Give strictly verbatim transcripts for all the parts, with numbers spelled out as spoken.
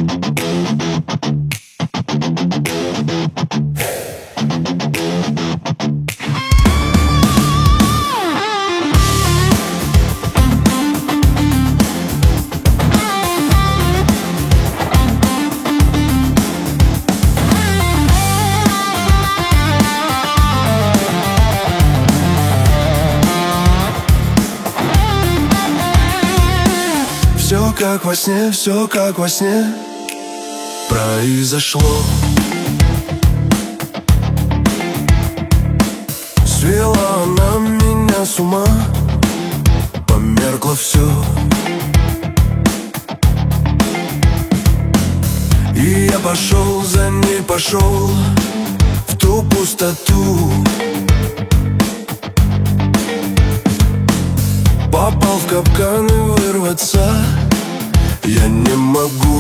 Все как во сне, все как во сне произошло. Свела она меня с ума, померкло все. И я пошел за ней, пошел в ту пустоту. Попал в капкан и вырваться я не могу.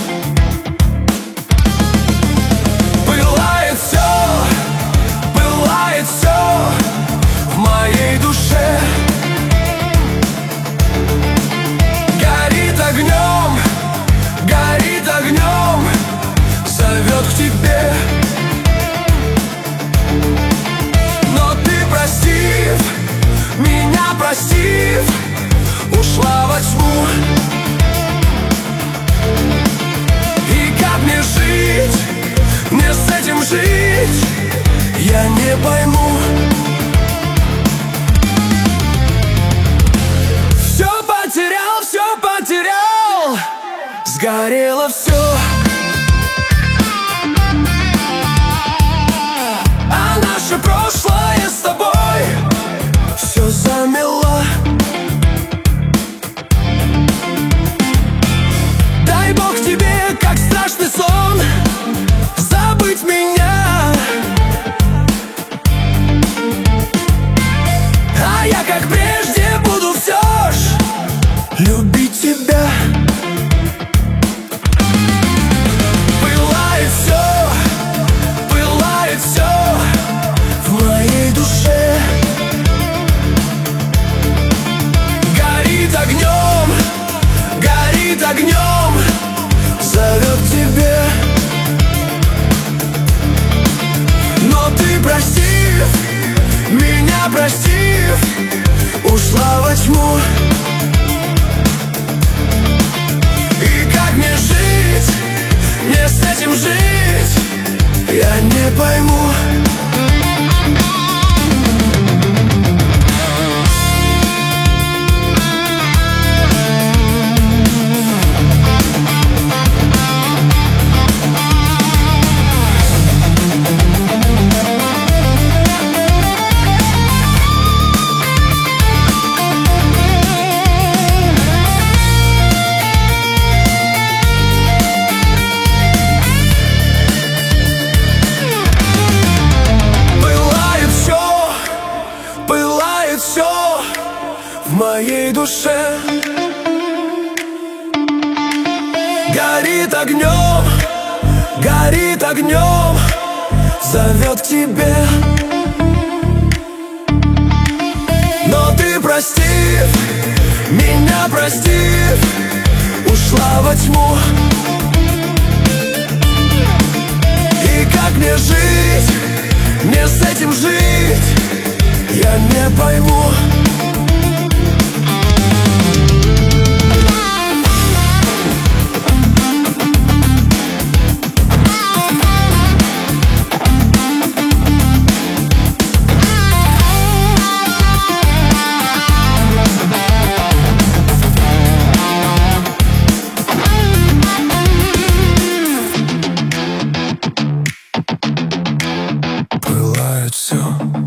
Пылает все, пылает все в моей душе. Горит огнем, горит огнем, зовет к тебе. Но ты, простив меня, простив, ушла во тьму. И как мне жить, мне с этим жить, я не пойму. Все потерял, все потерял, сгорело все. А наше прошлое с тобой все замело. Дай Бог тебе, как страшный сон, забыть меня. А я, как прежде, буду все ж любить тебя. Пылает все, пылает все в моей душе. Горит огнем, горит огнем, зовет к тебе. Но ты, простив меня, простив, ушла во тьму. И как мне жить, мне с этим жить, я не пойму. Все в моей душе горит огнем, горит огнем, зовет к тебе. Но ты, простив меня, простив, ушла во тьму. И как мне жить, мне с этим жить, я не пойму. Пылает все.